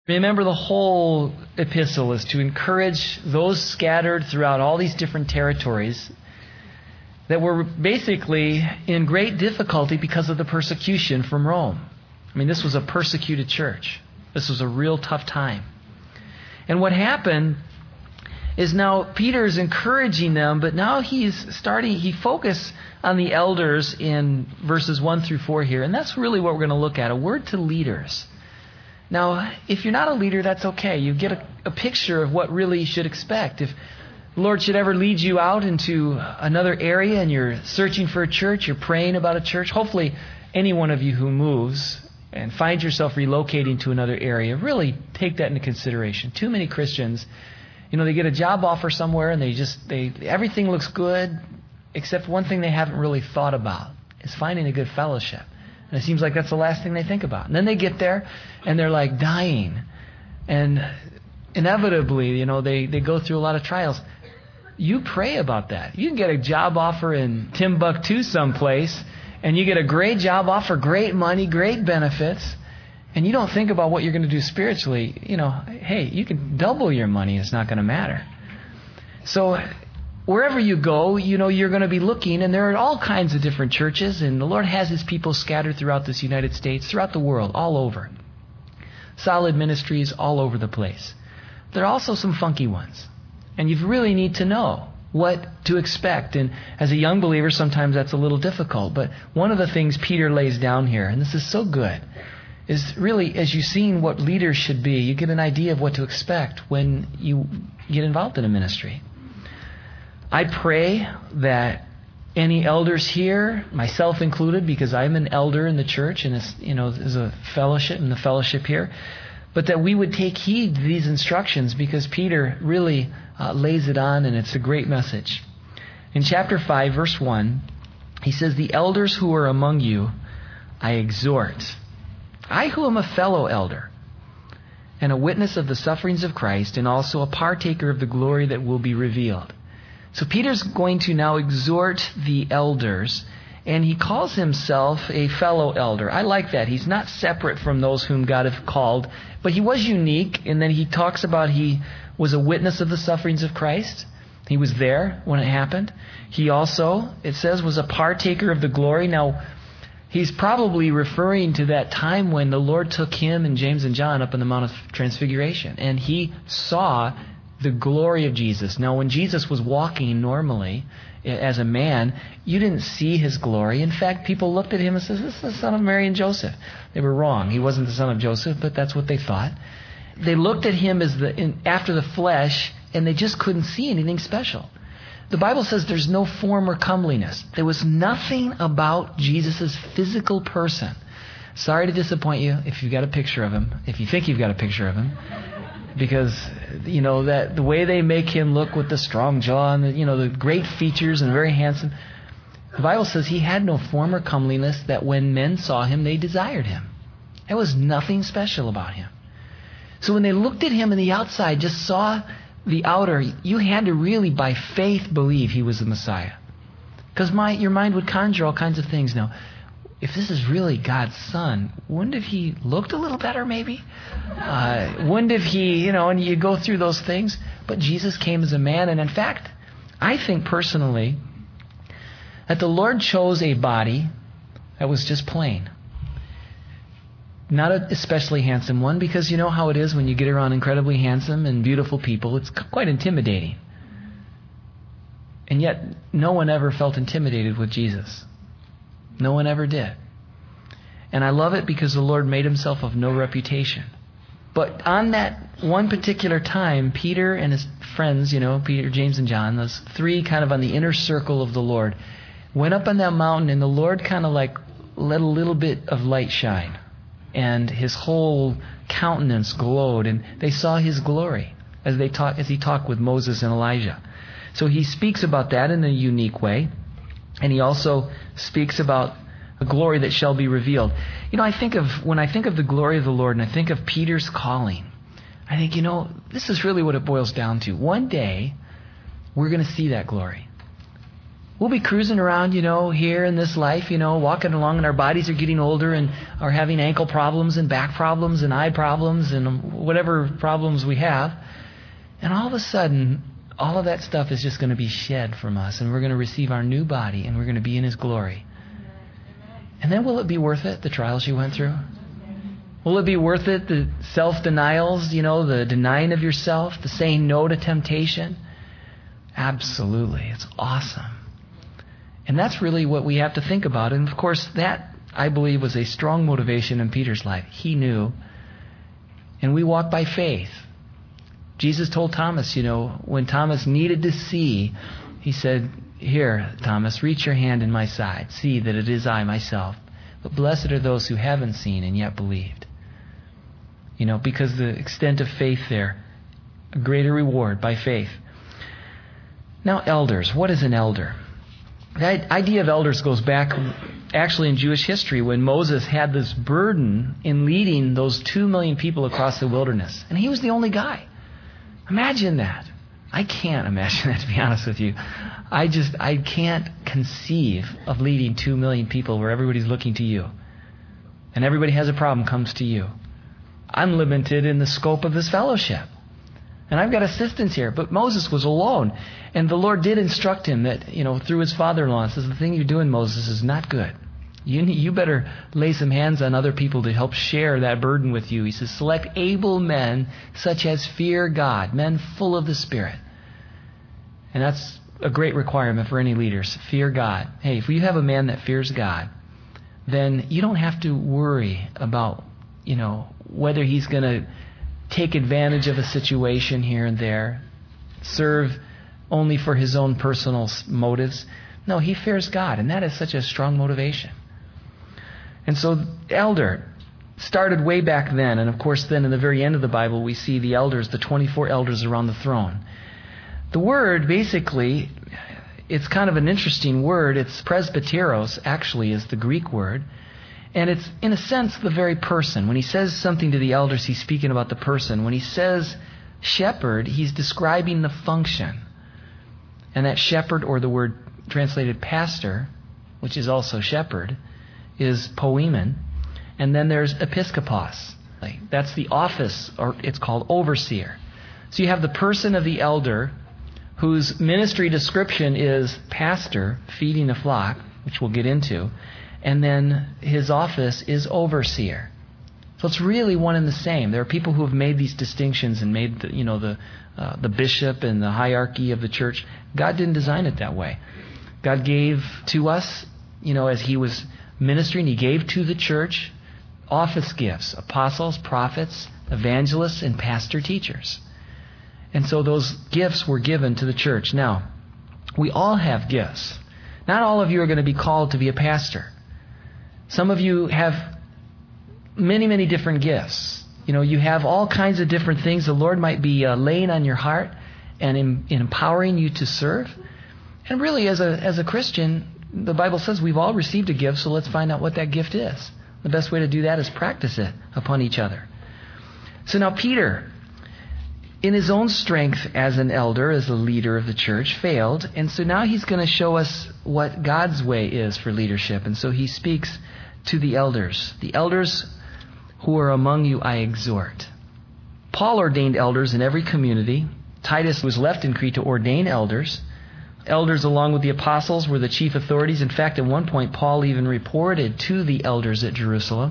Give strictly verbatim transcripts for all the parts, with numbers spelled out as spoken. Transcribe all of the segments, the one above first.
Remember, the whole epistle is to encourage those scattered throughout all these different territories that were basically in great difficulty because of the persecution from Rome. I mean, this was a persecuted church. This was a real tough time. And what happened is now Peter's encouraging them, but now he's starting, he focused on the elders in verses one through four here. And that's really what we're going to look at, a word to leaders. Now, if you're not a leader, that's okay. You get a, a picture of what really you should expect. If the Lord should ever lead you out into another area and you're searching for a church, you're praying about a church, hopefully any one of you who moves and finds yourself relocating to another area, really take that into consideration. Too many Christians, you know, they get a job offer somewhere and they just, they everything looks good, except one thing they haven't really thought about is finding a good fellowship. And it seems like that's the last thing they think about. And then they get there and they're like dying. And inevitably, you know, they, they go through a lot of trials. You pray about that. You can get a job offer in Timbuktu someplace, and you get a great job offer, great money, great benefits, and you don't think about what you're going to do spiritually. You know, hey, you can double your money. It's not going to matter. So wherever you go, you know, you're going to be looking, and there are all kinds of different churches, and the Lord has His people scattered throughout this United States, throughout the world, all over. Solid ministries all over the place. There are also some funky ones, and you really need to know what to expect. And as a young believer, sometimes that's a little difficult, but one of the things Peter lays down here, and this is so good, is really, as you've seen what leaders should be, you get an idea of what to expect when you get involved in a ministry. I pray that any elders here, myself included, because I'm an elder in the church and it's, you know, there's a fellowship in the fellowship here, but that we would take heed to these instructions, because Peter really uh, lays it on, and it's a great message. In chapter five, verse one, he says, "The elders who are among you, I exhort. I who am a fellow elder and a witness of the sufferings of Christ, and also a partaker of the glory that will be revealed." So Peter's going to now exhort the elders, and he calls himself a fellow elder. I like that. He's not separate from those whom God has called, but he was unique, and then he talks about he was a witness of the sufferings of Christ. He was there when it happened. He also, it says, was a partaker of the glory. Now, he's probably referring to that time when the Lord took him and James and John up on the Mount of Transfiguration, and he saw the glory of Jesus. Now, when Jesus was walking normally as a man, you didn't see His glory. In fact, people looked at Him and said, "This is the son of Mary and Joseph." They were wrong. He wasn't the son of Joseph, but that's what they thought. They looked at Him as the in, after the flesh, and they just couldn't see anything special. The Bible says there's no form or comeliness. There was nothing about Jesus' physical person. Sorry to disappoint you if you've got a picture of Him, if you think you've got a picture of Him. Because, you know, that the way they make Him look with the strong jaw and, the, you know, the great features and very handsome. The Bible says He had no form or comeliness, that when men saw Him, they desired Him. There was nothing special about Him. So when they looked at Him on the outside, just saw the outer, you had to really by faith believe He was the Messiah. Because my your mind would conjure all kinds of things. Now, if this is really God's Son, wouldn't if He looked a little better maybe? Uh, wouldn't if He, you know, and you go through those things. But Jesus came as a man. And in fact, I think personally that the Lord chose a body that was just plain. Not an especially handsome one, because you know how it is when you get around incredibly handsome and beautiful people. It's quite intimidating. And yet, no one ever felt intimidated with Jesus. No one ever did. And I love it because the Lord made Himself of no reputation. But on that one particular time, Peter and his friends, you know, Peter, James, and John, those three kind of on the inner circle of the Lord, went up on that mountain, and the Lord kind of like let a little bit of light shine. And His whole countenance glowed, and they saw His glory as they talk, as He talked with Moses and Elijah. So He speaks about that in a unique way. And He also speaks about the glory that shall be revealed. You know, I think of, when I think of the glory of the Lord and I think of Peter's calling, I think, you know, this is really what it boils down to. One day, we're going to see that glory. We'll be cruising around, you know, here in this life, you know, walking along, and our bodies are getting older and are having ankle problems and back problems and eye problems and whatever problems we have. And all of a sudden, all of that stuff is just going to be shed from us, and we're going to receive our new body, and we're going to be in His glory. And then will it be worth it, the trials you went through? Will it be worth it, the self-denials, you know, the denying of yourself, the saying no to temptation? Absolutely. It's awesome. And that's really what we have to think about. And of course, that, I believe, was a strong motivation in Peter's life. He knew. And we walk by faith. Jesus told Thomas, you know, when Thomas needed to see, He said, "Here, Thomas, reach your hand in my side. See that it is I myself. But blessed are those who haven't seen and yet believed." You know, because the extent of faith there, a greater reward by faith. Now, elders. What is an elder? The idea of elders goes back actually in Jewish history when Moses had this burden in leading those two million people across the wilderness. And he was the only guy. Imagine that. I can't imagine that, to be honest with you. I just, I can't conceive of leading two million people where everybody's looking to you. And everybody has a problem, comes to you. I'm limited in the scope of this fellowship. And I've got assistants here, but Moses was alone. And the Lord did instruct him that, you know, through his father-in-law, says, the thing you're doing, Moses, is not good. You you better lay some hands on other people to help share that burden with you. He says, select able men such as fear God, men full of the Spirit. And that's a great requirement for any leaders. Fear God. Hey, if you have a man that fears God, then you don't have to worry about, you know, whether he's going to take advantage of a situation here and there, serve only for his own personal motives. No, he fears God, and that is such a strong motivation. And so elder started way back then, and of course then in the very end of the Bible we see the elders, the twenty-four elders around the throne. The word basically, it's kind of an interesting word. It's presbyteros, actually, is the Greek word. And it's, in a sense, the very person. When he says something to the elders, he's speaking about the person. When he says shepherd, he's describing the function. And that shepherd, or the word translated pastor, which is also shepherd, is poimen. And then there's episkopos. That's the office, or it's called overseer. So you have the person of the elder, whose ministry description is pastor, feeding the flock, which we'll get into. And then his office is overseer. So it's really one and the same. There are people who have made these distinctions and made the, you know, the uh, the bishop and the hierarchy of the church. God didn't design it that way. God gave to us, you know, as He was ministering, He gave to the church office gifts: apostles, prophets, evangelists, and pastor teachers. And so those gifts were given to the church. Now, we all have gifts. Not all of you are going to be called to be a pastor. Some of you have many, many different gifts. You know, you have all kinds of different things the Lord might be uh, laying on your heart and in, in empowering you to serve. And really, as a as a Christian, the Bible says we've all received a gift, so let's find out what that gift is. The best way to do that is practice it upon each other. So now Peter, in his own strength as an elder, as a leader of the church, failed. And so now he's going to show us what God's way is for leadership. And so he speaks to the elders. The elders who are among you, I exhort. Paul ordained elders in every community. Titus was left in Crete to ordain elders. Elders, along with the apostles, were the chief authorities. In fact, at one point, Paul even reported to the elders at Jerusalem.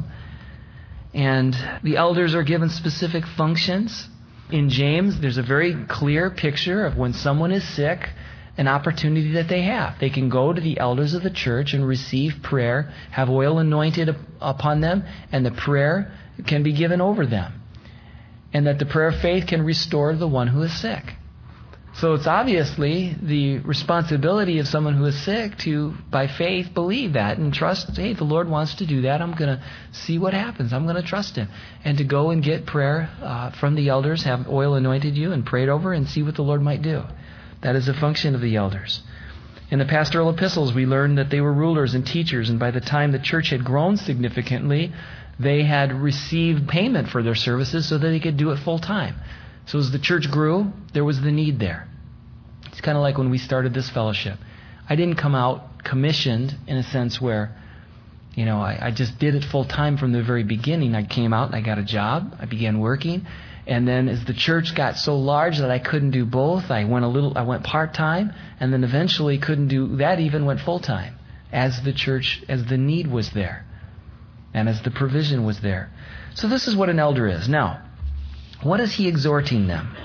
And the elders are given specific functions. In James, there's a very clear picture of when someone is sick, an opportunity that they have. They can go to the elders of the church and receive prayer, have oil anointed upon them, and the prayer can be given over them. And that the prayer of faith can restore the one who is sick. So it's obviously the responsibility of someone who is sick to, by faith, believe that and trust, hey, the Lord wants to do that. I'm going to see what happens. I'm going to trust Him. And to go and get prayer uh, from the elders, have oil anointed you and prayed over and see what the Lord might do. That is a function of the elders. In the pastoral epistles, we learned that they were rulers and teachers, and by the time the church had grown significantly, they had received payment for their services so that they could do it full time. So as the church grew, there was the need there. It's kind of like when we started this fellowship. I didn't come out commissioned in a sense where, you know, I, I just did it full time from the very beginning. I came out and I got a job. I began working. And then as the church got so large that I couldn't do both, I went a little, I went part-time, and then eventually couldn't do that, even went full-time as the church, as the need was there and as the provision was there. So this is what an elder is. Now, what is he exhorting them?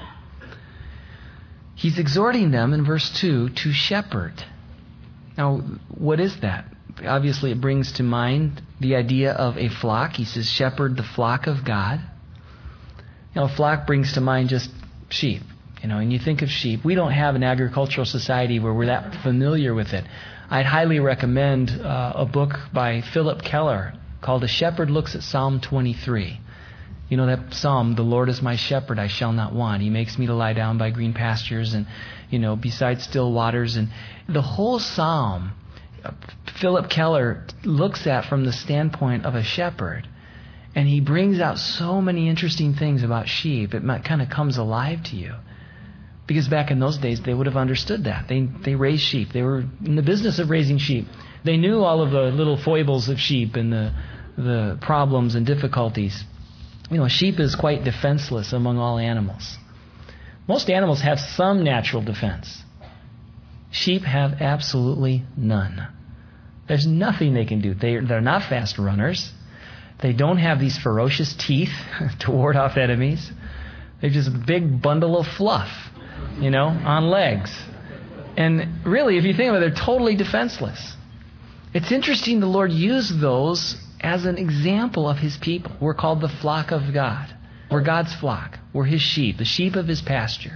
He's exhorting them in verse two to shepherd. Now, what is that? Obviously, it brings to mind the idea of a flock. He says, shepherd the flock of God. You know, a flock brings to mind just sheep. You know, and you think of sheep. We don't have an agricultural society where we're that familiar with it. I'd highly recommend uh, a book by Philip Keller called A Shepherd Looks at Psalm twenty-three. You know that psalm, the Lord is my shepherd, I shall not want. He makes me to lie down by green pastures and, you know, beside still waters. And the whole psalm, Philip Keller looks at from the standpoint of a shepherd. And he brings out so many interesting things about sheep. It kind of comes alive to you. Because back in those days, they would have understood that. They they raised sheep. They were in the business of raising sheep. They knew all of the little foibles of sheep and the the problems and difficulties. You know, sheep is quite defenseless among all animals. Most animals have some natural defense. Sheep have absolutely none. There's nothing they can do. They, they're not fast runners. They don't have these ferocious teeth to ward off enemies. They're just a big bundle of fluff, you know, on legs. And really, if you think about it, they're totally defenseless. It's interesting the Lord used those as an example of His people. We're called the flock of God. We're God's flock. We're His sheep, the sheep of His pasture.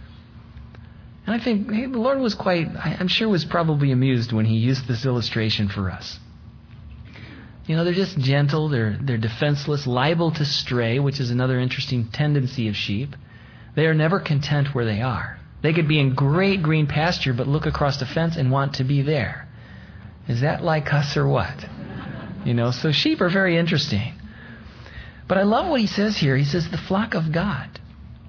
And I think hey, the Lord was quite, I'm sure was probably amused when He used this illustration for us. You know, they're just gentle, they're they're defenseless, liable to stray, which is another interesting tendency of sheep. They are never content where they are. They could be in great green pasture, but look across the fence and want to be there. Is that like us or what? You know, so sheep are very interesting. But I love what he says here. He says, the flock of God.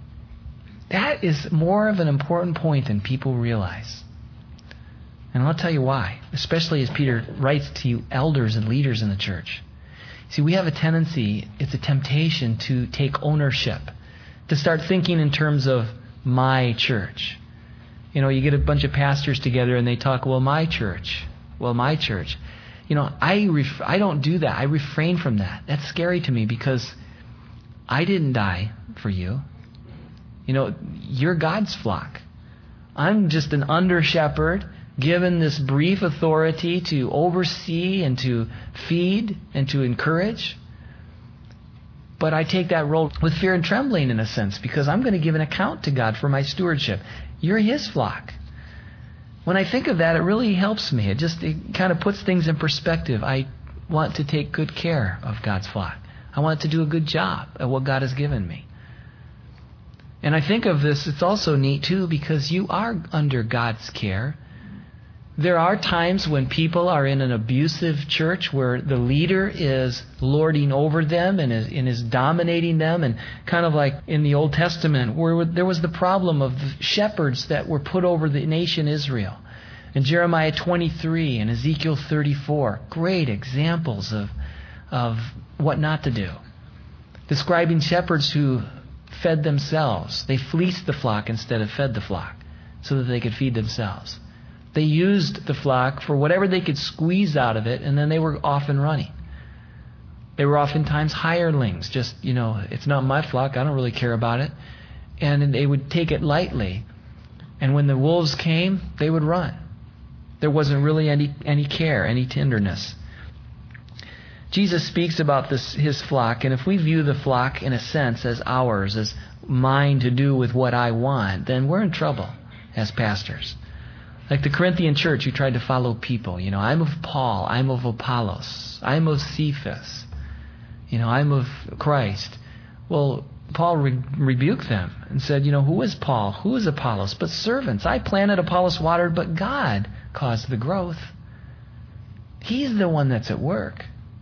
That is more of an important point than people realize. And I'll tell you why, especially as Peter writes to you elders and leaders in the church. See, we have a tendency, it's a temptation to take ownership, to start thinking in terms of my church. You know, you get a bunch of pastors together and they talk, well, my church, well, my church. You know, I ref- I don't do that. I refrain from that. That's scary to me because I didn't die for you. You know, you're God's flock. I'm just an under-shepherd given this brief authority to oversee and to feed and to encourage. But I take that role with fear and trembling in a sense because I'm going to give an account to God for my stewardship. You're His flock. When I think of that, it really helps me. It just it kind of puts things in perspective. I want to take good care of God's flock. I want to do a good job at what God has given me. And I think of this, it's also neat too, because you are under God's care. There are times when people are in an abusive church where the leader is lording over them and is, and is dominating them, and kind of like in the Old Testament where there was the problem of the shepherds that were put over the nation Israel. In Jeremiah twenty-three and Ezekiel thirty-four, great examples of, of what not to do. Describing shepherds who fed themselves. They fleeced the flock instead of fed the flock so that they could feed themselves. They used the flock for whatever they could squeeze out of it, and then they were off and running. They were oftentimes hirelings. Just, you know, it's not my flock. I don't really care about it. And they would take it lightly. And when the wolves came, they would run. There wasn't really any, any care, any tenderness. Jesus speaks about this, His flock, and if we view the flock in a sense as ours, as mine to do with what I want, then we're in trouble as pastors. Like the Corinthian church who tried to follow people. You know, I'm of Paul, I'm of Apollos, I'm of Cephas, you know, I'm of Christ. Well, Paul re- rebuked them and said, you know, who is Paul? Who is Apollos? But servants. I planted, Apollos watered, but God caused the growth. He's the one that's at work.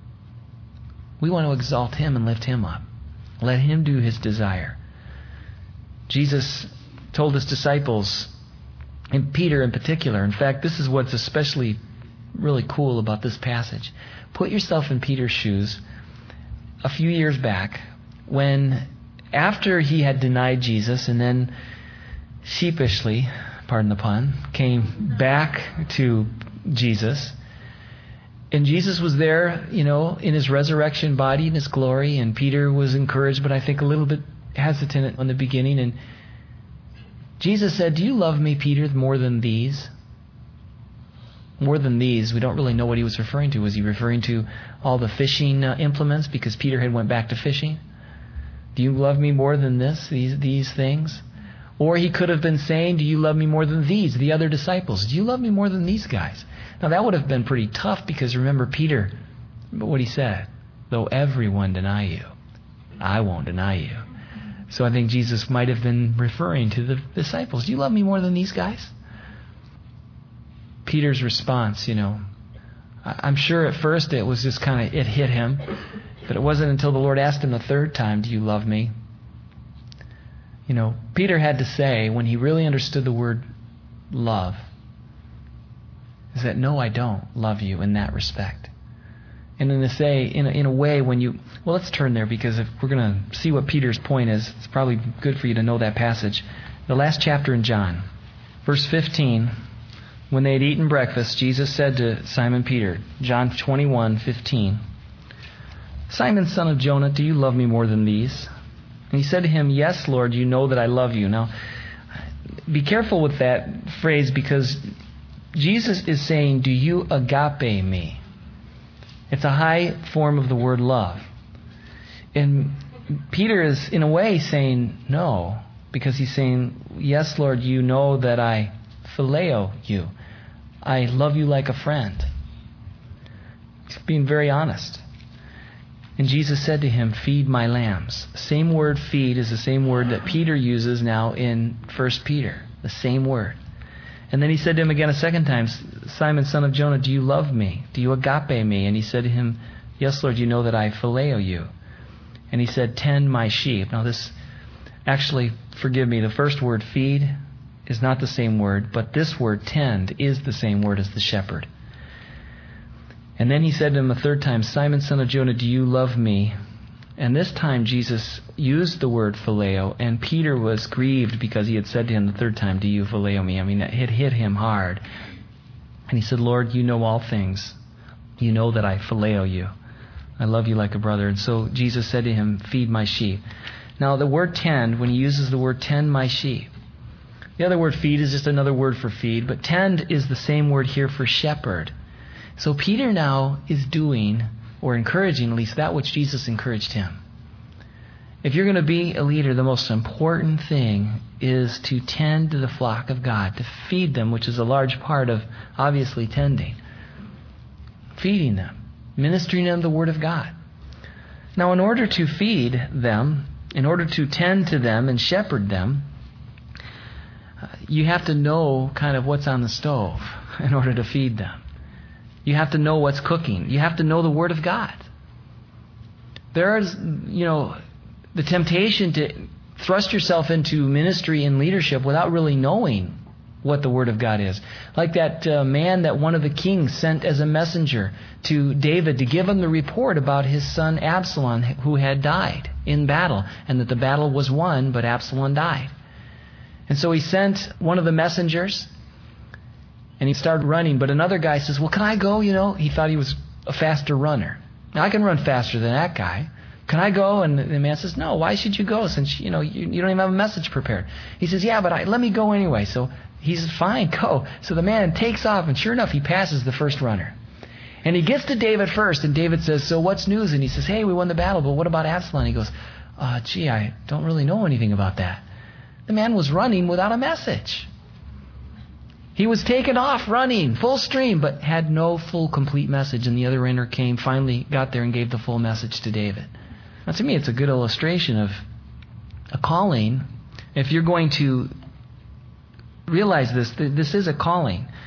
We want to exalt Him and lift Him up. Let Him do His desire. Jesus told His disciples and Peter in particular. In fact, this is what's especially really cool about this passage. Put yourself in Peter's shoes a few years back when, after he had denied Jesus and then sheepishly, pardon the pun, came back to Jesus. And Jesus was there, you know, in his resurrection body, in his glory, and Peter was encouraged, but I think a little bit hesitant in the beginning. And Jesus said, "Do you love me, Peter, more than these?" More than these, we don't really know what he was referring to. Was he referring to all the fishing uh, implements because Peter had went back to fishing? Do you love me more than this, these these things? Or he could have been saying, do you love me more than these, the other disciples? Do you love me more than these guys? Now that would have been pretty tough because remember Peter, what he said, though everyone deny you, I won't deny you. So I think Jesus might have been referring to the disciples. Do you love me more than these guys? Peter's response, you know, I'm sure at first it was just kind of, it hit him. But it wasn't until the Lord asked him the third time, do you love me? You know, Peter had to say, when he really understood the word love, is that no, I don't love you in that respect. And in a say, in a, in a way, when you, well, let's turn there because if we're going to see what Peter's point is, it's probably good for you to know that passage. The last chapter in John, verse fifteen. When they had eaten breakfast, Jesus said to Simon Peter, John twenty-one fifteen, Simon, son of Jonah, do you love me more than these? And he said to him, yes, Lord, you know that I love you. Now, be careful with that phrase because Jesus is saying, do you agape me? It's a high form of the word love. And Peter is, in a way, saying no, because he's saying, yes, Lord, you know that I phileo you. I love you like a friend. He's being very honest. And Jesus said to him, feed my lambs. The same word feed is the same word that Peter uses now in First Peter. The same word. And then he said to him again a second time, Simon, son of Jonah, do you love me? Do you agape me? And he said to him, yes, Lord, you know that I phileo you. And he said, tend my sheep. Now this, actually, forgive me, the first word feed is not the same word, but this word tend is the same word as the shepherd. And then he said to him a third time, Simon, son of Jonah, do you love me? And this time Jesus used the word phileo, and Peter was grieved because he had said to him the third time, do you phileo me? I mean, it hit him hard. And he said, Lord, you know all things. You know that I phileo you. I love you like a brother. And so Jesus said to him, feed my sheep. Now the word tend, when he uses the word tend my sheep, the other word feed is just another word for feed, but tend is the same word here for shepherd. So Peter now is doing, or encouraging at least that which Jesus encouraged him. If you're going to be a leader, the most important thing is to tend to the flock of God, to feed them, which is a large part of obviously tending. Feeding them, ministering them the Word of God. Now in order to feed them, in order to tend to them and shepherd them, you have to know kind of what's on the stove in order to feed them. You have to know what's cooking. You have to know the Word of God. There is, you know, the temptation to thrust yourself into ministry and leadership without really knowing what the Word of God is. Like that uh, man that one of the kings sent as a messenger to David to give him the report about his son Absalom who had died in battle, and that the battle was won, but Absalom died. And so he sent one of the messengers, and he started running. But another guy says, well, can I go? You know, he thought he was a faster runner. Now, I can run faster than that guy. Can I go? And the man says, no, why should you go since, you know, you, you don't even have a message prepared? He says, yeah, but I, let me go anyway. So he says, fine, go. So the man takes off, and sure enough, he passes the first runner. And he gets to David first, and David says, so what's news? And he says, hey, we won the battle, but what about Absalom? He goes, uh, gee, I don't really know anything about that. The man was running without a message. He was taken off running, full stream, but had no full, complete message. And the other runner came, finally got there and gave the full message to David. Now, to me, it's a good illustration of a calling. If you're going to realize this, this is a calling.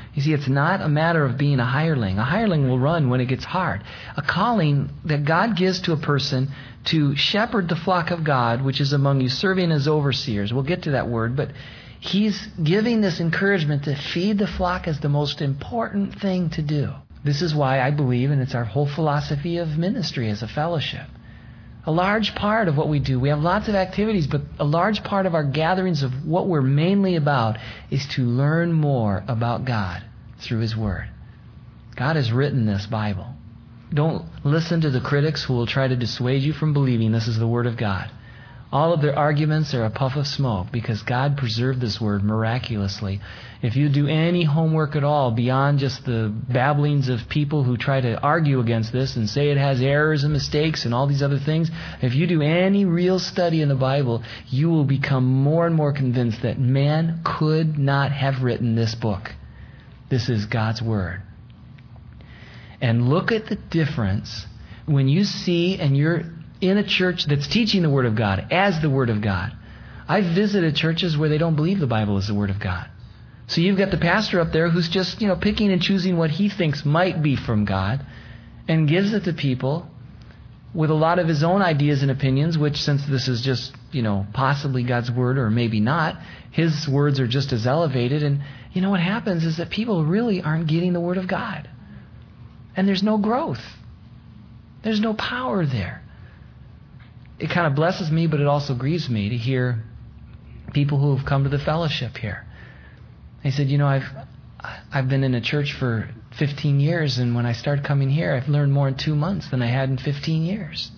You see, it's not a matter of being a hireling. A hireling will run when it gets hard. A calling that God gives to a person to shepherd the flock of God, which is among you, serving as overseers. We'll get to that word, but He's giving this encouragement to feed the flock as the most important thing to do. This is why I believe, and it's our whole philosophy of ministry as a fellowship. A large part of what we do, we have lots of activities, but a large part of our gatherings of what we're mainly about is to learn more about God through His Word. God has written this Bible. Don't listen to the critics who will try to dissuade you from believing this is the Word of God. All of their arguments are a puff of smoke because God preserved this Word miraculously. If you do any homework at all beyond just the babblings of people who try to argue against this and say it has errors and mistakes and all these other things, if you do any real study in the Bible, you will become more and more convinced that man could not have written this book. This is God's Word. And look at the difference when you see and you're in a church that's teaching the Word of God as the Word of God. I've visited churches where they don't believe the Bible is the Word of God. So you've got the pastor up there who's just, you know, picking and choosing what he thinks might be from God and gives it to people with a lot of his own ideas and opinions, which, since this is just, you know, possibly God's Word or maybe not, his words are just as elevated. And you know what happens is that people really aren't getting the Word of God. And there's no growth. There's no power there. It kind of blesses me, but it also grieves me to hear people who have come to the fellowship here. They said, you know, I've I've been in a church for fifteen years, and when I started coming here, I've learned more in two months than I had in fifteen years.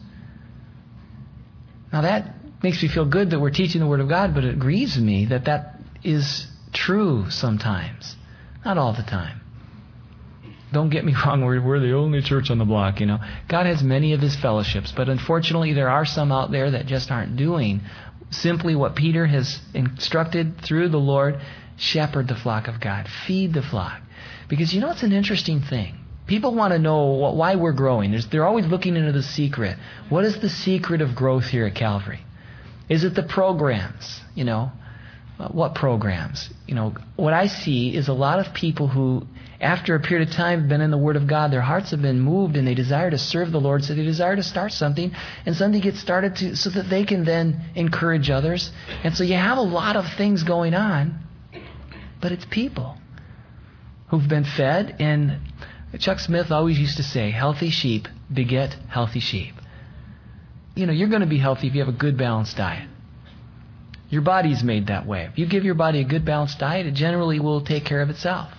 Now that makes me feel good that we're teaching the Word of God, but it grieves me that that is true sometimes. Not all the time. Don't get me wrong, we're, we're the only church on the block, you know. God has many of His fellowships, but unfortunately there are some out there that just aren't doing simply what Peter has instructed through the Lord: shepherd the flock of God, feed the flock. Because you know it's an interesting thing. People want to know what, why we're growing. There's, they're always looking into the secret. What is the secret of growth here at Calvary? Is it the programs, you know? What programs? You know, what I see is a lot of people who, after a period of time, have been in the Word of God. Their hearts have been moved, and they desire to serve the Lord, so they desire to start something, and something gets started to, so that they can then encourage others. And so you have a lot of things going on, but it's people who've been fed. And Chuck Smith always used to say, healthy sheep beget healthy sheep. You know, you're going to be healthy if you have a good, balanced diet. Your body's made that way. If you give your body a good, balanced diet, it generally will take care of itself.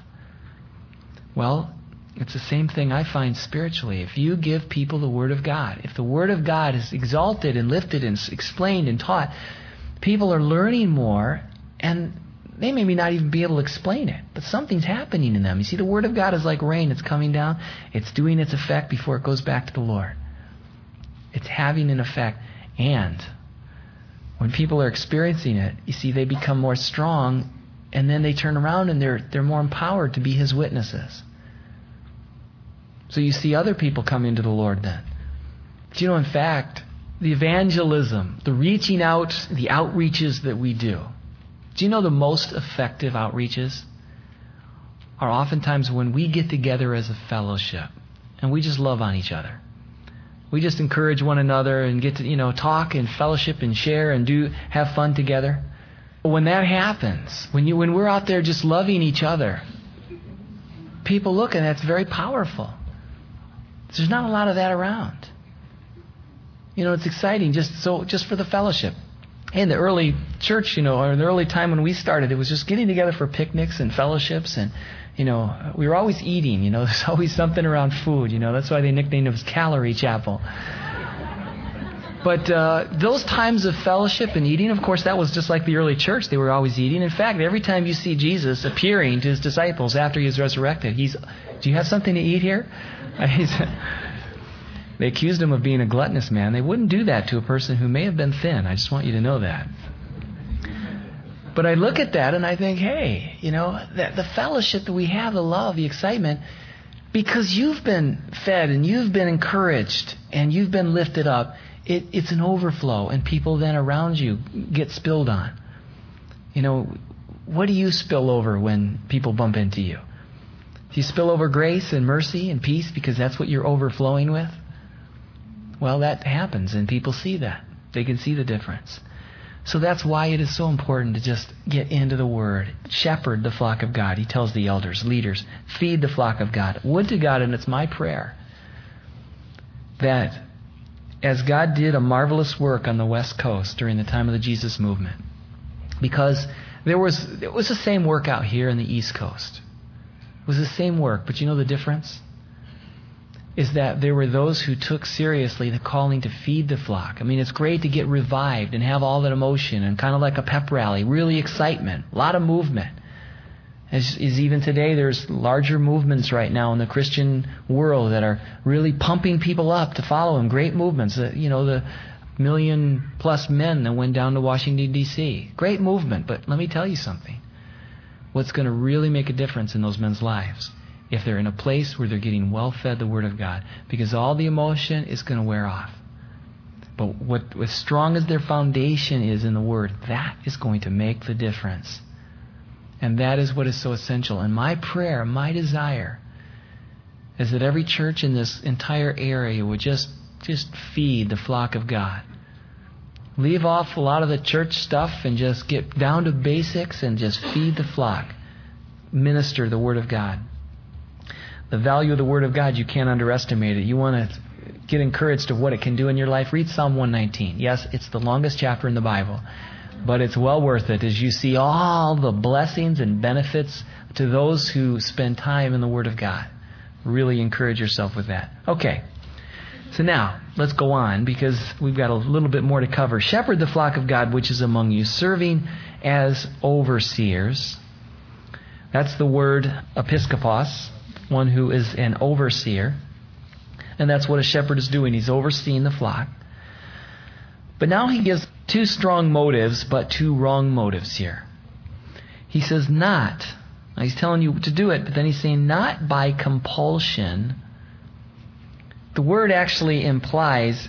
Well, it's the same thing I find spiritually. If you give people the Word of God, if the Word of God is exalted and lifted and explained and taught, people are learning more, and they may not even be able to explain it, but something's happening in them. You see, the Word of God is like rain. It's coming down. It's doing its effect before it goes back to the Lord. It's having an effect. And when people are experiencing it, you see, they become more strong, and then they turn around and they're they're more empowered to be His witnesses. So you see other people come into the Lord then. But you know, in fact, the evangelism, the reaching out, the outreaches that we do, do you know the most effective outreaches are oftentimes when we get together as a fellowship and we just love on each other. We just encourage one another and get to, you know, talk and fellowship and share and do have fun together. When that happens, when you when we're out there just loving each other, people look, and that's very powerful. There's not a lot of that around. You know, it's exciting just so just for the fellowship. In the early church, you know, or in the early time when we started, it was just getting together for picnics and fellowships, and you know, we were always eating. You know, there's always something around food. You know, that's why they nicknamed it Calorie Chapel. But uh, those times of fellowship and eating, of course, that was just like the early church. They were always eating. In fact, every time you see Jesus appearing to His disciples after He was resurrected, He's, do you have something to eat here? They accused Him of being a gluttonous man. They wouldn't do that to a person who may have been thin. I just want you to know that. But I look at that and I think, hey, you know, the, the fellowship that we have, the love, the excitement, because you've been fed and you've been encouraged and you've been lifted up, it, it's an overflow, and people then around you get spilled on. You know, what do you spill over when people bump into you? Do you spill over grace and mercy and peace because that's what you're overflowing with? Well, that happens, and people see that. They can see the difference. So that's why it is so important to just get into the Word. Shepherd the flock of God. He tells the elders, leaders, feed the flock of God. Would to God, and it's my prayer, that as God did a marvelous work on the West Coast during the time of the Jesus movement, because there was it was the same work out here in the East Coast. It was the same work, but you know the difference? Is that there were those who took seriously the calling to feed the flock. I mean, it's great to get revived and have all that emotion and kind of like a pep rally, really excitement, a lot of movement. As is even today, there's larger movements right now in the Christian world that are really pumping people up to follow Him. Great movements. Uh, you know, the million plus men that went down to Washington, D C Great movement, but let me tell you something. What's going to really make a difference in those men's lives? If they're in a place where they're getting well-fed the Word of God. Because all the emotion is going to wear off. But what, as strong as their foundation is in the Word, that is going to make the difference. And that is what is so essential. And my prayer, my desire, is that every church in this entire area would just, just feed the flock of God. Leave off a lot of the church stuff and just get down to basics and just feed the flock. Minister the Word of God. The value of the Word of God, you can't underestimate it. You want to get encouraged of what it can do in your life? Read Psalm one nineteen. Yes, it's the longest chapter in the Bible, but it's well worth it as you see all the blessings and benefits to those who spend time in the Word of God. Really encourage yourself with that. Okay, so now let's go on because we've got a little bit more to cover. Shepherd the flock of God which is among you, serving as overseers. That's the word episkopos, one who is an overseer. And that's what a shepherd is doing. He's overseeing the flock. But now he gives two strong motives, but two wrong motives here. He says not. Now he's telling you to do it, but then he's saying not by compulsion. The word actually implies,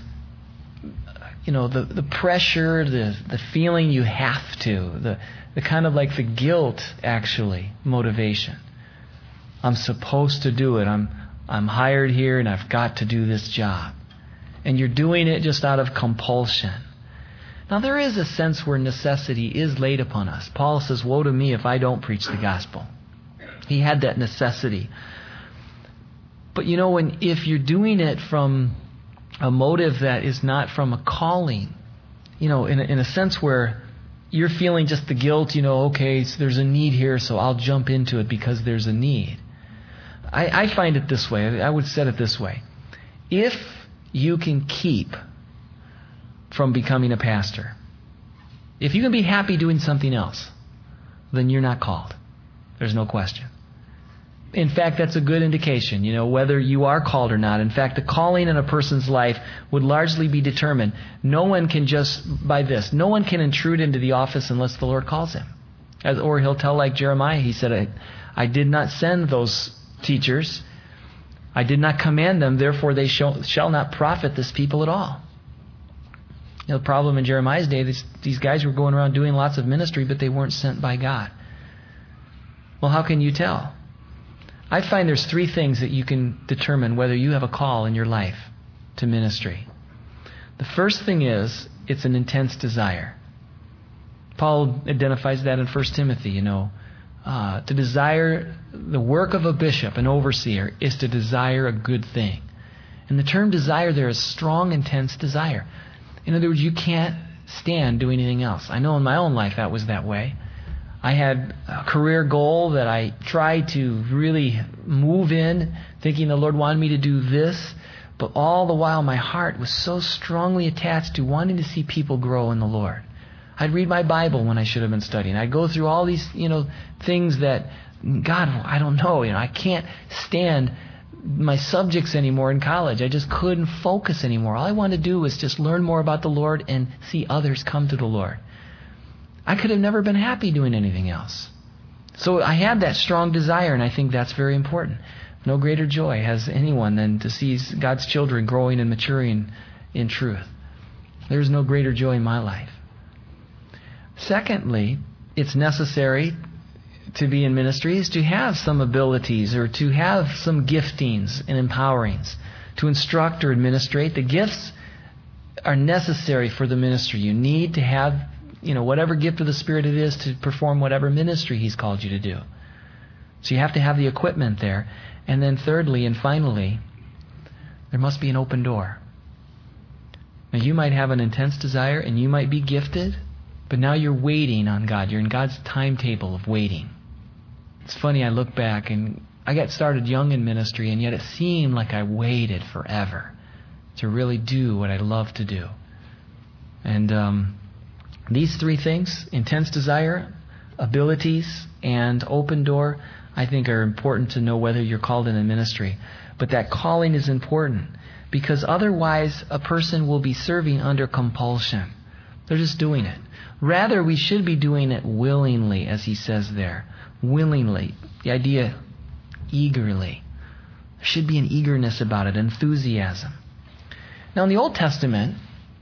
you know, the, the pressure, the, the feeling you have to, the, the kind of like the guilt, actually, motivation. I'm supposed to do it. I'm I'm hired here and I've got to do this job. And you're doing it just out of compulsion. Now there is a sense where necessity is laid upon us. Paul says, woe to me if I don't preach the gospel. He had that necessity. But you know, when if you're doing it from a motive that is not from a calling, you know, in a, in a sense where you're feeling just the guilt, you know, okay, so there's a need here, so I'll jump into it because there's a need. I, I find it this way. I would set it this way. If you can keep from becoming a pastor, if you can be happy doing something else, then you're not called. There's no question. In fact, that's a good indication, you know, whether you are called or not. In fact, the calling in a person's life would largely be determined. No one can just, by this, no one can intrude into the office unless the Lord calls him. As, or he'll tell like Jeremiah, he said, I, I did not send those teachers. I did not command them, therefore they shall, shall not profit this people at all. You know, the problem in Jeremiah's day, these, these guys were going around doing lots of ministry, but they weren't sent by God. Well, how can you tell? I find there's three things that you can determine whether you have a call in your life to ministry. The first thing is, it's an intense desire. Paul identifies that in First Timothy, you know. Uh, to desire the work of a bishop, an overseer, is to desire a good thing. And the term desire there is strong, intense desire. In other words, you can't stand doing anything else. I know in my own life that was that way. I had a career goal that I tried to really move in, thinking the Lord wanted me to do this, but all the while my heart was so strongly attached to wanting to see people grow in the Lord. I'd read my Bible when I should have been studying. I'd go through all these, you know, things that, God, I don't know, you know, I can't stand my subjects anymore in college. I just couldn't focus anymore. All I wanted to do was just learn more about the Lord and see others come to the Lord. I could have never been happy doing anything else. So I had that strong desire, and I think that's very important. No greater joy has anyone than to see God's children growing and maturing in truth. There's no greater joy in my life. Secondly, it's necessary to be in ministry is to have some abilities or to have some giftings and empowerings, to instruct or administrate. The gifts are necessary for the ministry. You need to have, you know, whatever gift of the Spirit it is to perform whatever ministry He's called you to do. So you have to have the equipment there. And then thirdly and finally, there must be an open door. Now you might have an intense desire and you might be gifted, but now you're waiting on God. You're in God's timetable of waiting. It's funny, I look back and I got started young in ministry, and yet it seemed like I waited forever to really do what I love to do. And um, these three things, intense desire, abilities, and open door, I think are important to know whether you're called in a ministry. But that calling is important, because otherwise a person will be serving under compulsion. They're just doing it. Rather, we should be doing it willingly, as he says there. Willingly. The idea, eagerly. There should be an eagerness about it, enthusiasm. Now, in the Old Testament,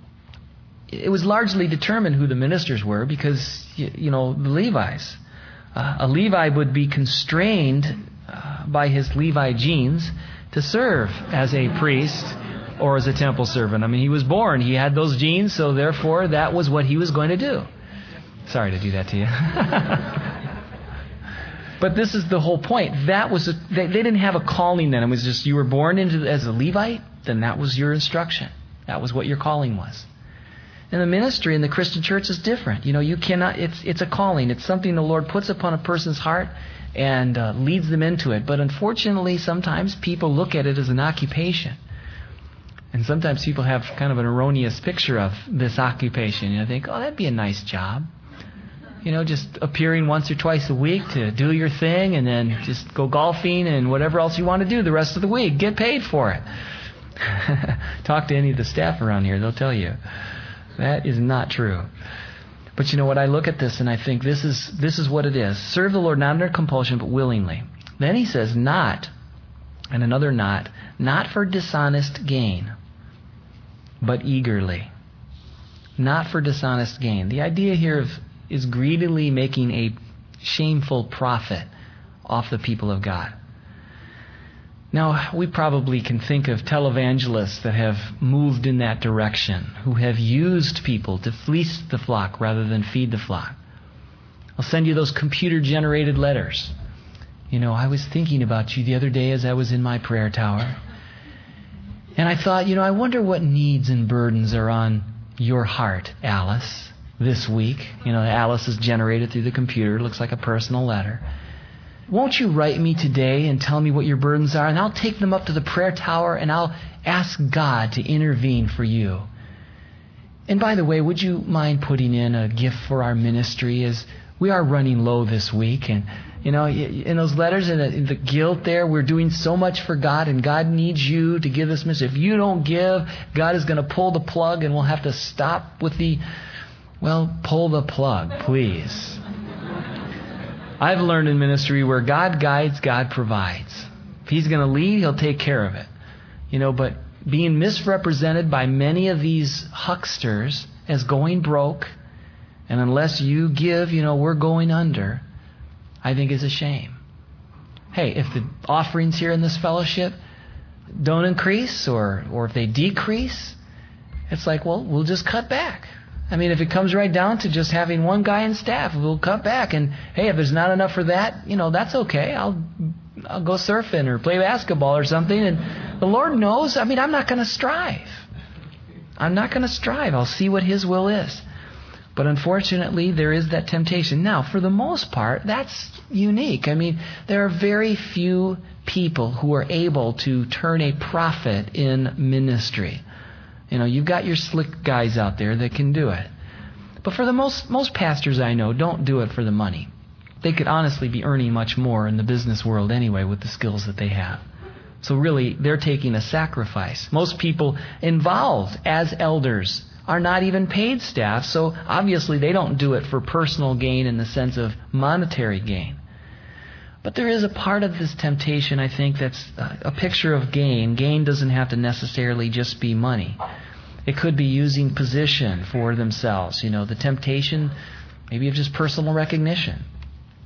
it was largely determined who the ministers were because, you know, the Levites. Uh, a Levi would be constrained uh, by his Levi genes to serve as a priest or as a temple servant. I mean, he was born, he had those genes, so therefore that was what he was going to do. Sorry to do that to you. But this is the whole point. That was a, they, they didn't have a calling then. It was just you were born into as a Levite, then that was your instruction. That was what your calling was. And the ministry in the Christian church is different. You know, you cannot, it's it's a calling. It's something the Lord puts upon a person's heart and uh, leads them into it. But unfortunately, sometimes people look at it as an occupation. And sometimes people have kind of an erroneous picture of this occupation. You know, think, oh, that'd be a nice job. You know, just appearing once or twice a week to do your thing and then just go golfing and whatever else you want to do the rest of the week. Get paid for it. Talk to any of the staff around here. They'll tell you. That is not true. But you know what? I look at this and I think this is this is what it is. Serve the Lord not under compulsion, but willingly. Then he says, not, and another not, not for dishonest gain, but eagerly. Not for dishonest gain. The idea here of, is greedily making a shameful profit off the people of God. Now, we probably can think of televangelists that have moved in that direction, who have used people to fleece the flock rather than feed the flock. I'll send you those computer-generated letters. You know, I was thinking about you the other day as I was in my prayer tower. And I thought, you know, I wonder what needs and burdens are on your heart, Alice, this week. You know, Alice is generated through the computer. It looks like a personal letter. Won't you write me today and tell me what your burdens are? And I'll take them up to the prayer tower and I'll ask God to intervene for you. And by the way, would you mind putting in a gift for our ministry, as we are running low this week? And, you know, in those letters and in the guilt there, we're doing so much for God and God needs you to give this message. If you don't give, God is going to pull the plug and we'll have to stop with the, well, pull the plug, please. I've learned in ministry where God guides, God provides. If He's going to lead, He'll take care of it. You know, but being misrepresented by many of these hucksters as going broke, and unless you give, you know, we're going under, I think is a shame. Hey, if the offerings here in this fellowship don't increase or, or if they decrease, it's like, well, we'll just cut back. I mean, if it comes right down to just having one guy in staff, we'll cut back. And hey, if there's not enough for that, you know, that's okay. I'll I'll go surfing or play basketball or something. And the Lord knows. I mean, I'm not going to strive. I'm not going to strive. I'll see what His will is. But unfortunately, there is that temptation. Now, for the most part, that's unique. I mean, there are very few people who are able to turn a profit in ministry. You know, you've got your slick guys out there that can do it. But for the most most pastors I know don't do it for the money. They could honestly be earning much more in the business world anyway with the skills that they have. So really, they're taking a sacrifice. Most people involved as elders are not even paid staff, so obviously they don't do it for personal gain in the sense of monetary gain. But there is a part of this temptation, I think, that's a picture of gain. Gain doesn't have to necessarily just be money. It could be using position for themselves. You know, the temptation maybe of just personal recognition.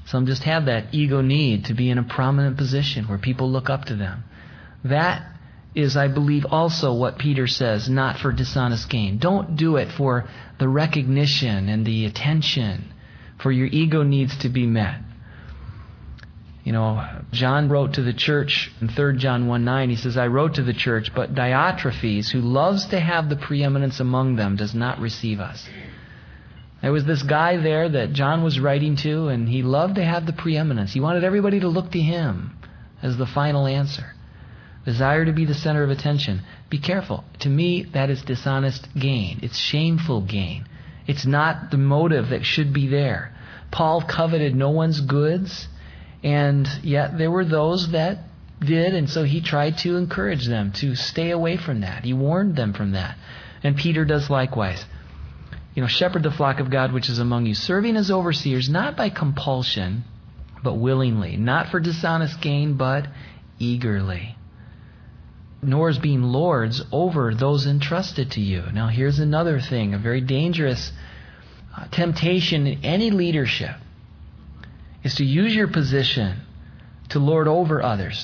Some just have that ego need to be in a prominent position where people look up to them. That is, I believe, also what Peter says, not for dishonest gain. Don't do it for the recognition and the attention, for your ego needs to be met. You know, John wrote to the church in Third John one nine, he says, I wrote to the church, but Diotrephes, who loves to have the preeminence among them, does not receive us. There was this guy there that John was writing to, and he loved to have the preeminence. He wanted everybody to look to him as the final answer. Desire to be the center of attention. Be careful. To me, that is dishonest gain. It's shameful gain. It's not the motive that should be there. Paul coveted no one's goods, and yet there were those that did, and so he tried to encourage them to stay away from that. He warned them from that. And Peter does likewise. You know, shepherd the flock of God which is among you, serving as overseers, not by compulsion, but willingly, not for dishonest gain, but eagerly. Nor as being lords over those entrusted to you. Now here's another thing, a very dangerous uh, temptation in any leadership, is to use your position to lord over others.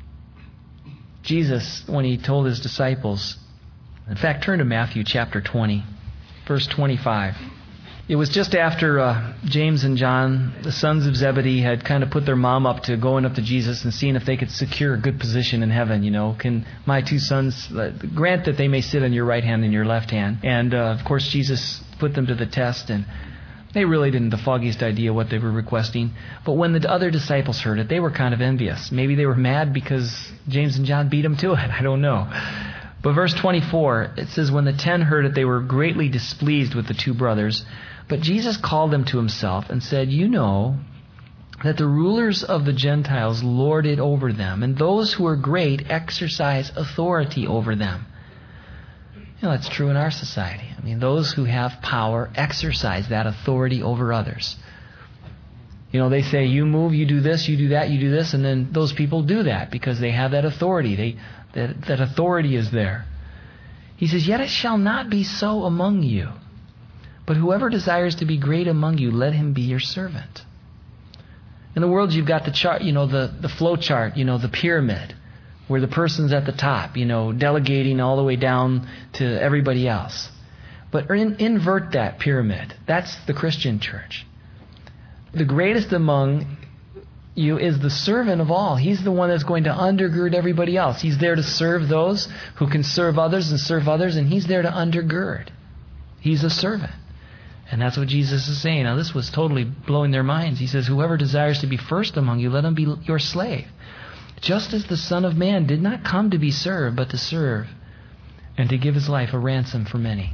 Jesus, when he told his disciples, in fact, turn to Matthew chapter twenty. Verse twenty-five. It was just after uh, James and John, the sons of Zebedee, had kind of put their mom up to going up to Jesus and seeing if they could secure a good position in heaven. You know, can my two sons, uh, grant that they may sit on your right hand and your left hand. And uh, of course, Jesus put them to the test, and they really didn't the foggiest idea what they were requesting. But when the other disciples heard it, they were kind of envious. Maybe they were mad because James and John beat them to it. I don't know. But verse twenty-four, it says, when the ten heard it, they were greatly displeased with the two brothers. But Jesus called them to himself and said, you know that the rulers of the Gentiles lord it over them, and those who are great exercise authority over them. You know, that's true in our society. I mean, those who have power exercise that authority over others. You know, they say, you move, you do this, you do that, you do this, and then those people do that because they have that authority. They That, that authority is there. He says, yet it shall not be so among you. But whoever desires to be great among you, let him be your servant. In the world, you've got the chart, you know, the, the flow chart, you know, the pyramid, where the person's at the top, you know, delegating all the way down to everybody else. But in, invert that pyramid. That's the Christian church. The greatest among you is the servant of all. He's the one that's going to undergird everybody else. He's there to serve those who can serve others and serve others, and he's there to undergird. He's a servant. And that's what Jesus is saying. Now, this was totally blowing their minds. He says, whoever desires to be first among you, let him be your slave. Just as the Son of Man did not come to be served, but to serve, and to give his life a ransom for many.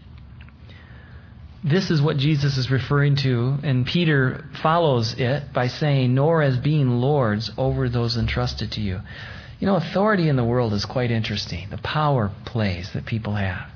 This is what Jesus is referring to, and Peter follows it by saying, nor as being lords over those entrusted to you. You know, authority in the world is quite interesting, the power plays that people have.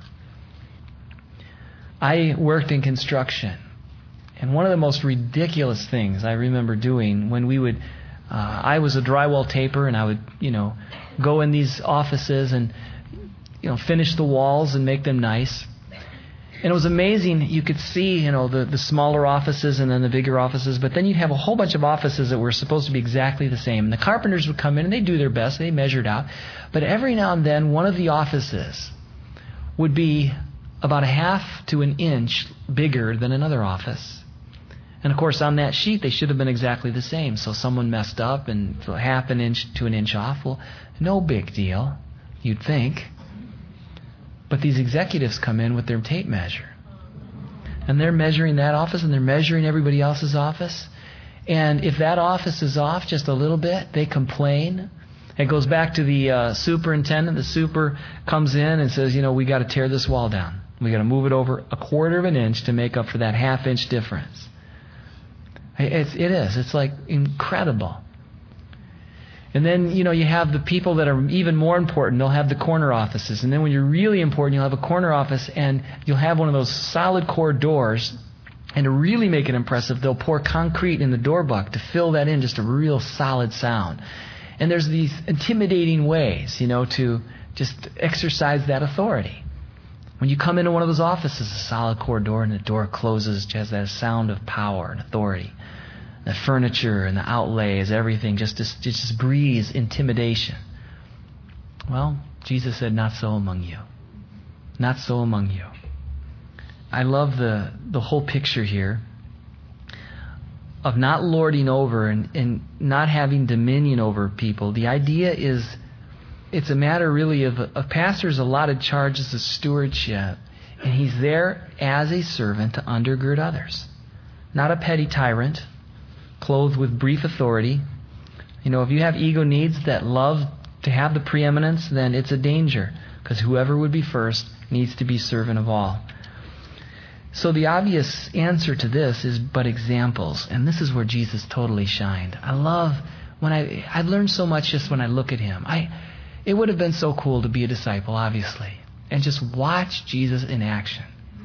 I worked in construction, and one of the most ridiculous things I remember doing when we would, uh, I was a drywall taper, and I would, you know, go in these offices and, you know, finish the walls and make them nice. And it was amazing. You could see, you know, the, the smaller offices and then the bigger offices, but then you'd have a whole bunch of offices that were supposed to be exactly the same. And the carpenters would come in and they'd do their best. They measured out. But every now and then, one of the offices would be about a half to an inch bigger than another office. And of course, on that sheet, they should have been exactly the same. So someone messed up and so half an inch to an inch off. Well, no big deal, you'd think. But these executives come in with their tape measure. And they're measuring that office and they're measuring everybody else's office. And if that office is off just a little bit, they complain. It goes back to the uh, superintendent. The super comes in and says, you know, we got to tear this wall down. We got to move it over a quarter of an inch to make up for that half inch difference. It's, it is. It's like incredible. And then, you know, you have the people that are even more important. They'll have the corner offices. And then when you're really important, you'll have a corner office and you'll have one of those solid core doors. And to really make it impressive, they'll pour concrete in the door buck to fill that in, just a real solid sound. And there's these intimidating ways, you know, to just exercise that authority. When you come into one of those offices, a solid core door, and the door closes, just has that sound of power and authority. the furniture and the outlays, everything just, just, just breathes intimidation. Well, Jesus said, not so among you. Not so among you. I love the, the whole picture here of not lording over and, and not having dominion over people. The idea is it's a matter really of a, a pastor's allotted charges of stewardship, and he's there as a servant to undergird others. Not a petty tyrant, clothed with brief authority. You know, if you have ego needs that love to have the preeminence, then it's a danger, because whoever would be first needs to be servant of all. So the obvious answer to this is but examples, and this is where Jesus totally shined. I love when I I've learned so much just when I look at him. I it would have been so cool to be a disciple, obviously, and just watch Jesus in action.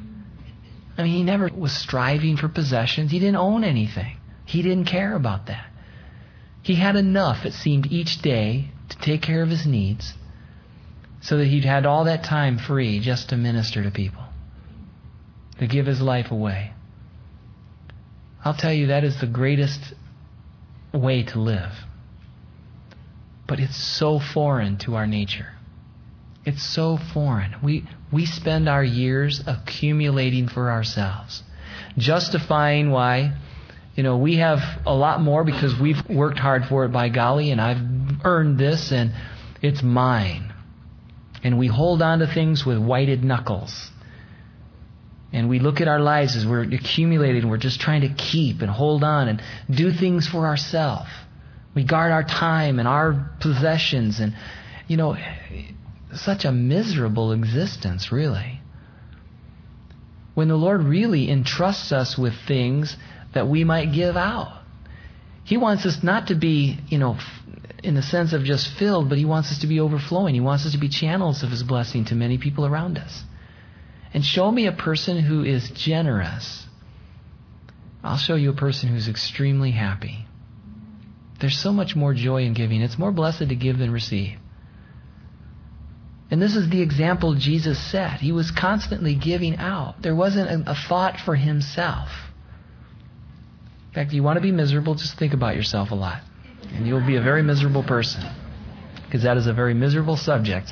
I mean, he never was striving for possessions. He didn't own anything. He didn't care about that. He had enough, it seemed, each day to take care of his needs so that he'd had all that time free just to minister to people, to give his life away. I'll tell you, that is the greatest way to live. But it's so foreign to our nature. It's so foreign. We we spend our years accumulating for ourselves, justifying why, you know, we have a lot more because we've worked hard for it, by golly, and I've earned this and it's mine. And we hold on to things with whited knuckles. And we look at our lives as we're accumulating, we're just trying to keep and hold on and do things for ourselves. We guard our time and our possessions, and, you know, such a miserable existence, really. When the Lord really entrusts us with things that we might give out. He wants us not to be, you know, in the sense of just filled, but He wants us to be overflowing. He wants us to be channels of His blessing to many people around us. And show me a person who is generous. I'll show you a person who's extremely happy. There's so much more joy in giving. It's more blessed to give than receive. And this is the example Jesus set. He was constantly giving out. There wasn't a, a thought for Himself. In fact, if you want to be miserable, just think about yourself a lot. And you'll be a very miserable person. Because that is a very miserable subject.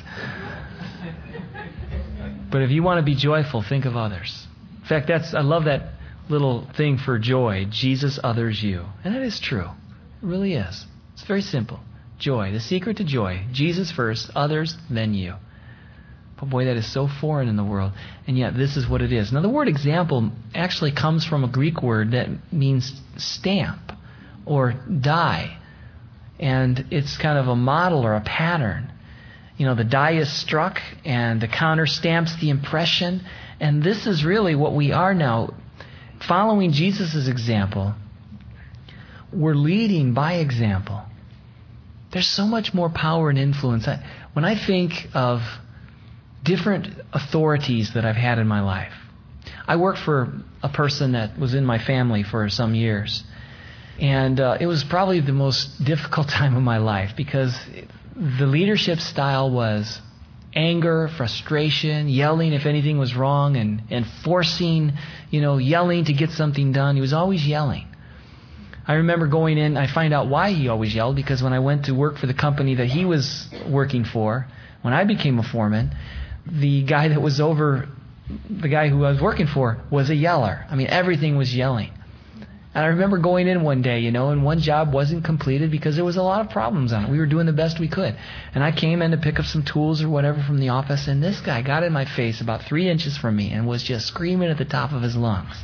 But if you want to be joyful, think of others. In fact, that's I love that little thing for joy. Jesus, others, you. And that is true. It really is. It's very simple. Joy. The secret to joy. Jesus first, others, then you. But boy, that is so foreign in the world. And yet this is what it is. Now the word example actually comes from a Greek word that means stamp or die. And it's kind of a model or a pattern. You know, the die is struck and the counter stamps the impression. And this is really what we are now. Following Jesus' example, we're leading by example. There's so much more power and influence. I, when I think of different authorities that I've had in my life, I worked for a person that was in my family for some years. And uh, it was probably the most difficult time of my life because the leadership style was anger, frustration, yelling if anything was wrong, and, and forcing, you know, yelling to get something done. He was always yelling. I remember going in, I find out why he always yelled, because when I went to work for the company that he was working for, when I became a foreman, the guy that was over, the guy who I was working for, was a yeller. I mean, everything was yelling. And I remember going in one day, you know, and one job wasn't completed because there was a lot of problems on it. We were doing the best we could. And I came in to pick up some tools or whatever from the office, and this guy got in my face about three inches from me and was just screaming at the top of his lungs.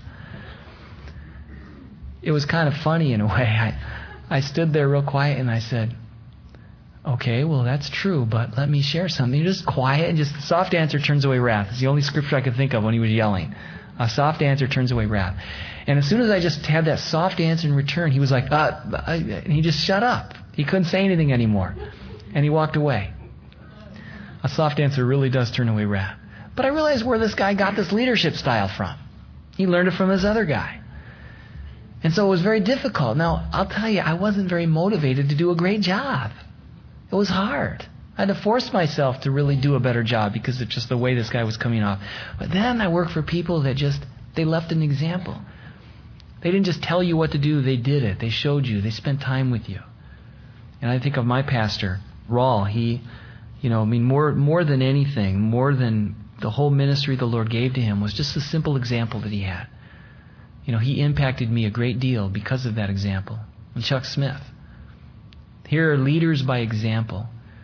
It was kind of funny in a way. I, I stood there real quiet and I said, okay, well, that's true, but let me share something. Just quiet, and just the soft answer turns away wrath. It's the only scripture I could think of when he was yelling. A soft answer turns away wrath. And as soon as I just had that soft answer in return, he was like, uh, I, and he just shut up. He couldn't say anything anymore. And he walked away. A soft answer really does turn away wrath. But I realized where this guy got this leadership style from. He learned it from this other guy. And so it was very difficult. Now, I'll tell you, I wasn't very motivated to do a great job. It was hard. I had to force myself to really do a better job because of just the way this guy was coming off. But then I worked for people that just, they left an example. They didn't just tell you what to do, they did it. They showed you. They spent time with you. And I think of my pastor, Raul. He, you know, I mean, more more than anything, more than the whole ministry the Lord gave to him was just a simple example that he had. You know, he impacted me a great deal because of that example. And Chuck Smith. Here are leaders by example.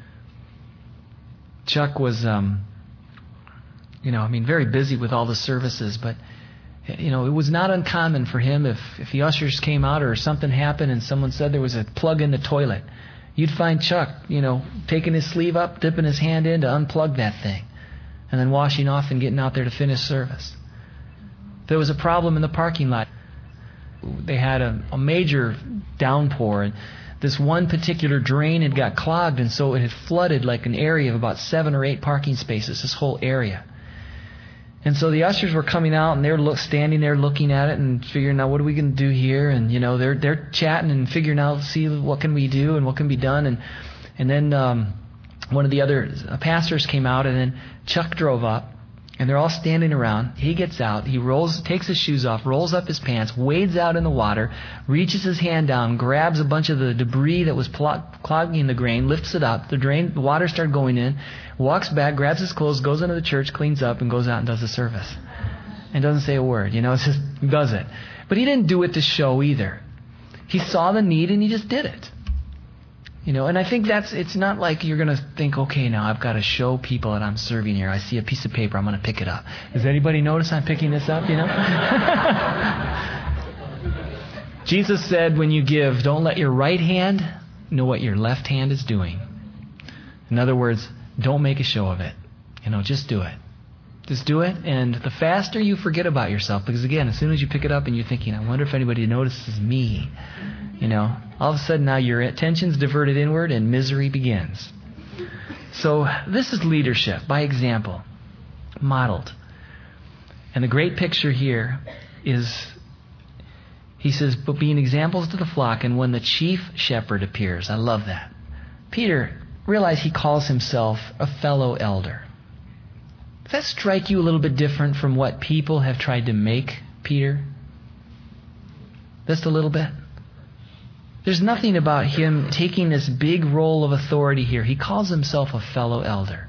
Chuck was, um, you know, I mean, very busy with all the services, but, you know, it was not uncommon for him if, if the ushers came out or something happened and someone said there was a plug in the toilet, you'd find Chuck, you know, taking his sleeve up, dipping his hand in to unplug that thing, and then washing off and getting out there to finish service. There was a problem in the parking lot. They had a, a major downpour, and this one particular drain had got clogged, and so it had flooded like an area of about seven or eight parking spaces, this whole area. And so the ushers were coming out, and they were look, standing there looking at it and figuring out, what are we going to do here? And, you know, they're they're chatting and figuring out, see what can we do and what can be done. And and then um, one of the other pastors came out, and then Chuck drove up, and they're all standing around. He gets out, he rolls, takes his shoes off, rolls up his pants, wades out in the water, reaches his hand down, grabs a bunch of the debris that was pl- clogging the drain, lifts it up. The drain, the water started going in. Walks back, grabs his clothes, goes into the church, cleans up, and goes out and does the service. And doesn't say a word, you know, it's just does it. But he didn't do it to show either. He saw the need and he just did it. You know, and I think that's, it's not like you're going to think, okay, now I've got to show people that I'm serving here. I see a piece of paper, I'm going to pick it up. Does anybody notice I'm picking this up, you know? Jesus said, when you give, don't let your right hand know what your left hand is doing. In other words, don't make a show of it. You know, just do it. Just do it, and the faster you forget about yourself, because again, as soon as you pick it up and you're thinking, I wonder if anybody notices me, you know, all of a sudden now your attention's diverted inward and misery begins. So this is leadership by example, modeled. And the great picture here is, he says, but being examples to the flock, and when the chief shepherd appears. I love that. Peter, realize he calls himself a fellow elder. Does that strike you a little bit different from what people have tried to make Peter? Just a little bit? There's nothing about him taking this big role of authority here. He calls himself a fellow elder.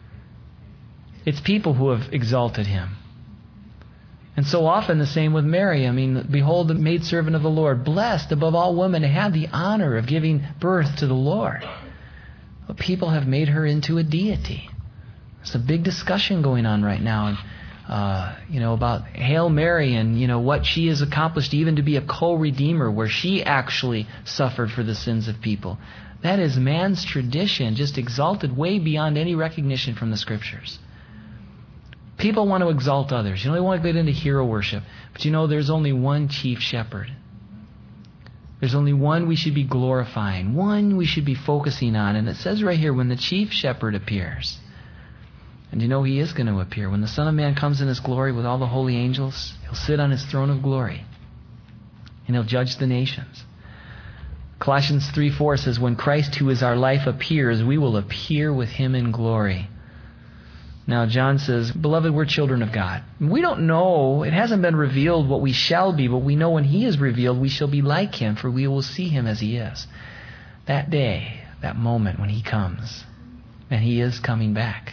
It's people who have exalted him. And so often the same with Mary. I mean, behold the maidservant of the Lord, blessed above all women to have the honor of giving birth to the Lord. But people have made her into a deity. There's a big discussion going on right now, uh, you know, about Hail Mary and, you know, what she has accomplished even to be a co-redeemer, where she actually suffered for the sins of people. That is man's tradition, just exalted way beyond any recognition from the Scriptures. People want to exalt others. You know, they want to get into hero worship. But you know, there's only one chief shepherd. There's only one we should be glorifying, one we should be focusing on. And it says right here, when the chief shepherd appears. And you know he is going to appear. When the Son of Man comes in his glory with all the holy angels, he'll sit on his throne of glory. And he'll judge the nations. Colossians three four says, when Christ, who is our life, appears, we will appear with him in glory. Now John says, beloved, we're children of God. We don't know, it hasn't been revealed what we shall be, but we know when he is revealed, we shall be like him, for we will see him as he is. That day, that moment when he comes, and he is coming back.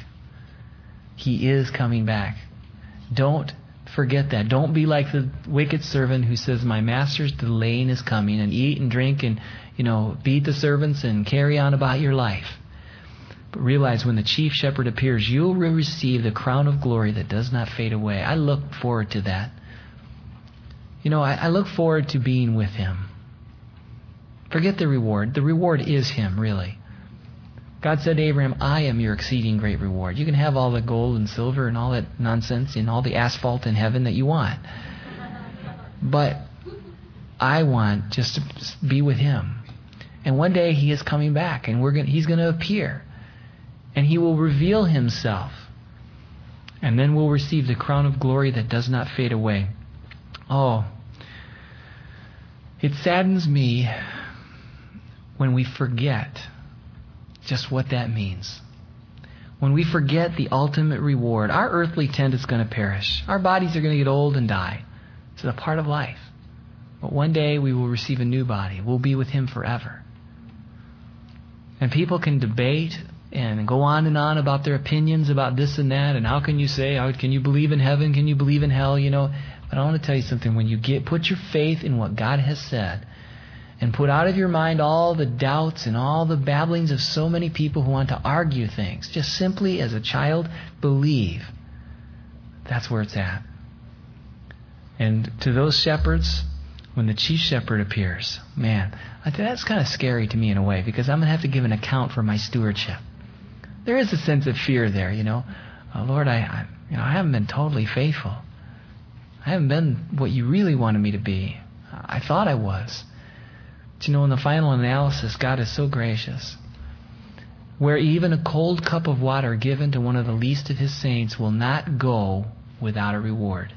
He is coming back. Don't forget that. Don't be like the wicked servant who says, my master's delaying his coming, and eat and drink and, you know, beat the servants and carry on about your life. But realize when the chief shepherd appears, you'll receive the crown of glory that does not fade away. I look forward to that. You know, I, I look forward to being with him. Forget the reward. The reward is him, really. God said to Abraham, I am your exceeding great reward. You can have all the gold and silver and all that nonsense and all the asphalt in heaven that you want. But I want just to be with him. And one day he is coming back, and we're going he's going to appear. And he will reveal himself. And then we'll receive the crown of glory that does not fade away. Oh, it saddens me when we forget just what that means. When we forget the ultimate reward. Our earthly tent is going to perish. Our bodies are going to get old and die. It's a part of life. But one day we will receive a new body. We'll be with him forever. And people can debate and go on and on about their opinions about this and that, and how can you say, how can you believe in heaven, can you believe in hell, you know. But I want to tell you something. When you get put your faith in what God has said, and put out of your mind all the doubts and all the babblings of so many people who want to argue things, just simply as a child, believe. That's where it's at. And to those shepherds, when the chief shepherd appears, man, that's kind of scary to me in a way, because I'm going to have to give an account for my stewardship. There is a sense of fear there, you know. Oh, Lord, I, I, you know, I haven't been totally faithful. I haven't been what you really wanted me to be. I thought I was. But you know, in the final analysis, God is so gracious. Where even a cold cup of water given to one of the least of his saints will not go without a reward.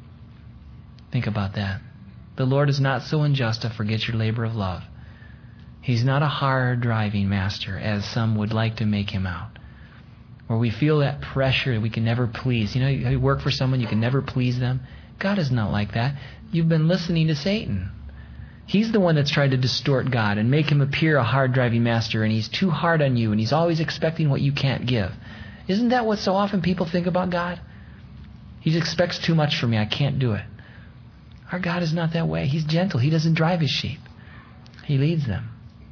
Think about that. The Lord is not so unjust to forget your labor of love. He's not a hard driving master, as some would like to make him out. Where we feel that pressure that we can never please. You know, you work for someone, you can never please them. God is not like that. You've been listening to Satan. He's the one that's tried to distort God and make him appear a hard driving master, and he's too hard on you, and he's always expecting what you can't give. Isn't that what so often people think about God? He expects too much from me. I can't do it. Our God is not that way. He's gentle. He doesn't drive his sheep. He leads them.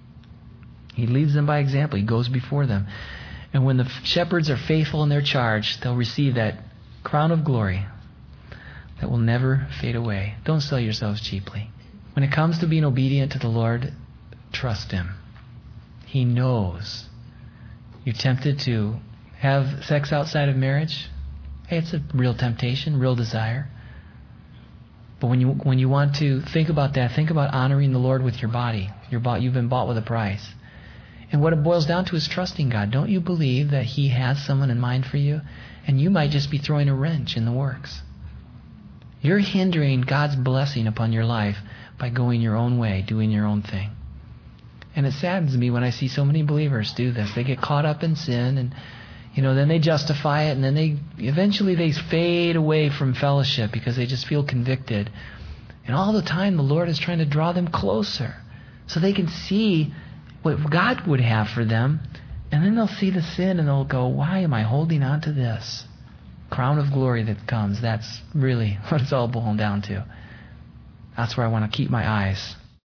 He leads them by example. He goes before them. And when the shepherds are faithful in their charge, they'll receive that crown of glory that will never fade away. Don't sell yourselves cheaply. When it comes to being obedient to the Lord, trust him. He knows. You're tempted to have sex outside of marriage. Hey, it's a real temptation, real desire. But when you when you want to think about that, think about honoring the Lord with your body. You're bought, you've been bought with a price. And what it boils down to is trusting God. Don't you believe that he has someone in mind for you? And you might just be throwing a wrench in the works. You're hindering God's blessing upon your life by going your own way, doing your own thing. And it saddens me when I see so many believers do this. They get caught up in sin, and you know, then they justify it, and then they eventually they fade away from fellowship because they just feel convicted. And all the time the Lord is trying to draw them closer so they can see what God would have for them. And then they'll see the sin and they'll go, why am I holding on to this? Crown of glory that comes. That's really what it's all boiling down to. That's where I want to keep my eyes.